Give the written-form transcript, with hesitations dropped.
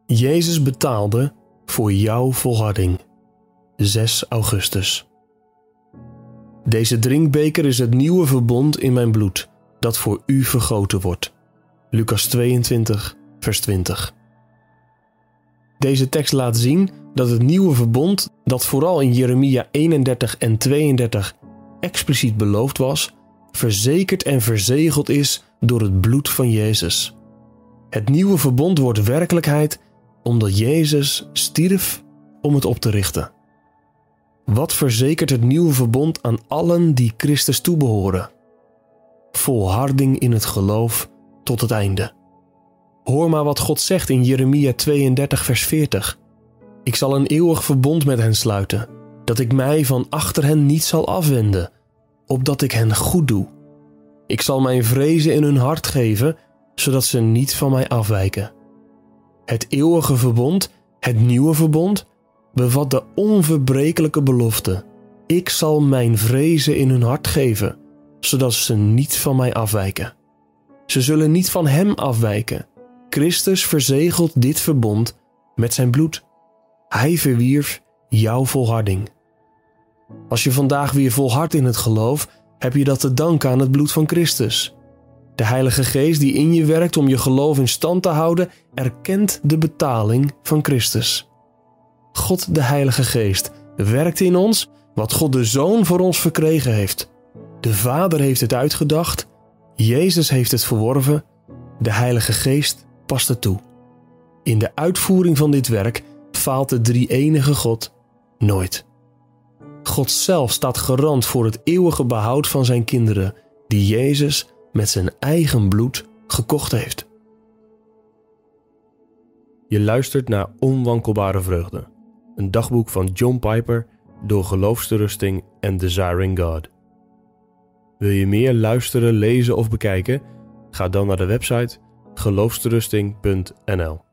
Jezus betaalde voor jouw volharding. 6 augustus. Deze drinkbeker is het nieuwe verbond in mijn bloed, dat voor u vergoten wordt. Lucas 22, vers 20. Deze tekst laat zien dat het nieuwe verbond, dat vooral in Jeremia 31 en 32 expliciet beloofd was, verzekerd en verzegeld is door het bloed van Jezus. Het nieuwe verbond wordt werkelijkheid omdat Jezus stierf om het op te richten. Wat verzekert het nieuwe verbond aan allen die Christus toebehoren? Volharding in het geloof tot het einde. Hoor maar wat God zegt in Jeremia 32 vers 40. Ik zal een eeuwig verbond met hen sluiten, dat ik mij van achter hen niet zal afwenden, opdat ik hen goed doe. Ik zal mijn vrezen in hun hart geven, zodat ze niet van mij afwijken. Het eeuwige verbond, het nieuwe verbond, bevat de onverbrekelijke belofte. Ik zal mijn vrezen in hun hart geven, zodat ze niet van mij afwijken. Ze zullen niet van hem afwijken. Christus verzegelt dit verbond met zijn bloed. Hij verwierf jouw volharding. Als je vandaag weer volhardt in het geloof, heb je dat te danken aan het bloed van Christus. De Heilige Geest die in je werkt om je geloof in stand te houden, erkent de betaling van Christus. God de Heilige Geest werkt in ons wat God de Zoon voor ons verkregen heeft. De Vader heeft het uitgedacht, Jezus heeft het verworven, de Heilige Geest past het toe. In de uitvoering van dit werk faalt de drie-enige God nooit. God zelf staat garant voor het eeuwige behoud van zijn kinderen, die Jezus met zijn eigen bloed gekocht heeft. Je luistert naar Onwankelbare Vreugde, een dagboek van John Piper door Geloofsterusting en Desiring God. Wil je meer luisteren, lezen of bekijken? Ga dan naar de website geloofsterusting.nl.